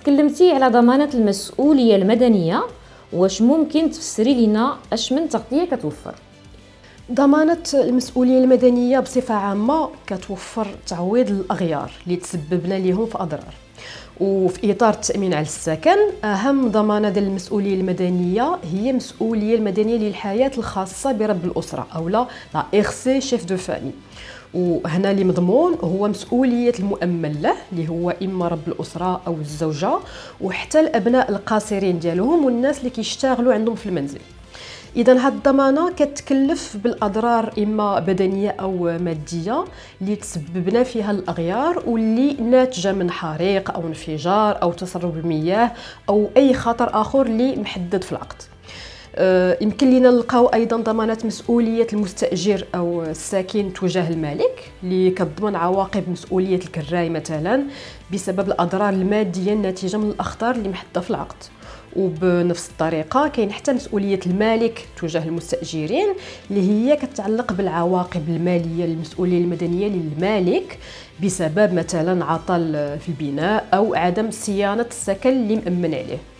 تكلمتي على ضمانة المسؤولية المدنية، واش ممكن تفسري لنا اش من تغطية كتوفر؟ ضمانة المسؤولية المدنية بصفة عامة كتوفر تعويض الأغيار اللي تسببنا لهم في أضرار. وفي إطار التأمين على السكن، أهم ضمانة ديال المسؤولية المدنية هي المسؤولية المدنية للحياة الخاصة برب الأسرة أو لا إغسي شيف دو فامي. وهنا اللي مضمون هو مسؤولية المؤمن له اللي هو إما رب الأسرة أو الزوجة، وحتى الأبناء القاصرين ديالهم والناس اللي كيشتغلوا عندهم في المنزل. إذا هاد الضمانة كتكلف بالأضرار إما بدنية أو مادية اللي تسببنا فيها الأغيار واللي ناتجة من حريق أو انفجار أو تسرب المياه أو أي خطر آخر اللي محدد في العقد. يمكن لنا نلقاو ايضا ضمانه مسؤوليه المستاجر او الساكن تجاه المالك اللي كتضمن عواقب مسؤوليه الكراي مثلا بسبب الاضرار الماديه الناتجه من الاخطار اللي محدده في العقد. وبنفس الطريقه كاين حتى مسؤوليه المالك تجاه المستاجرين اللي هي كتتعلق بالعواقب الماليه للمسؤوليه المدنيه للمالك بسبب مثلا عطل في البناء او عدم صيانه السكن اللي مأمن عليه.